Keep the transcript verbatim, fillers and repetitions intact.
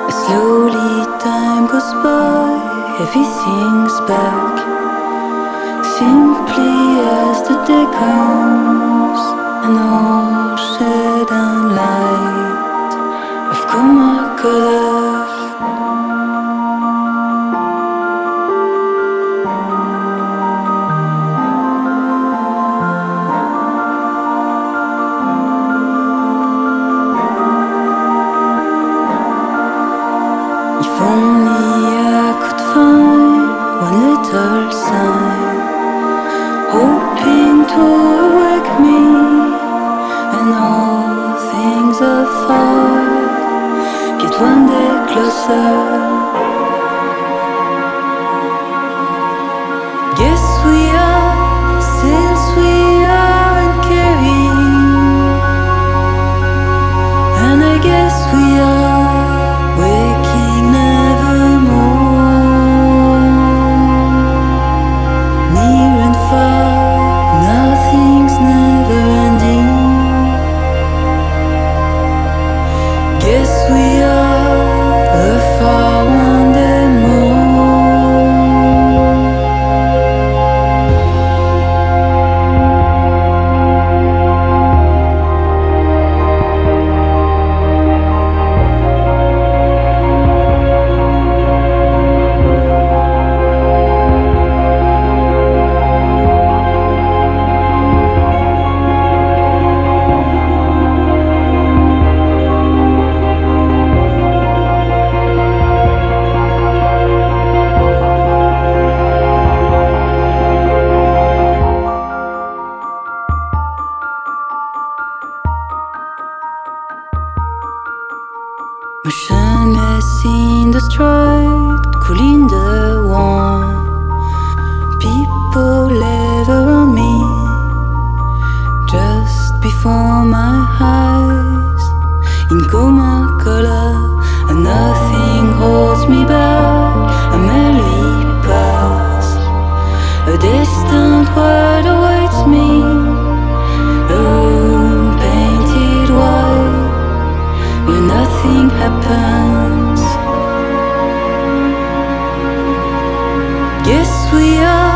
Slowly time goes by, everything's back. Simply as the day comes, an ocean light of coma color. If only I could find one little sign, hoping to awake me when all things afar get one day closer. Guess we are, since we aren't caring, and I guess we are waking nevermore. Near and far, nothing's never ending. Guess we are afar one day more. Motionless in the stride, cool in the warm. People live around me, just before my eyes. In coma color, and nothing holds me back. I merely pass. A distant world awaits me. A room painted white, where nothing happens. Guess we are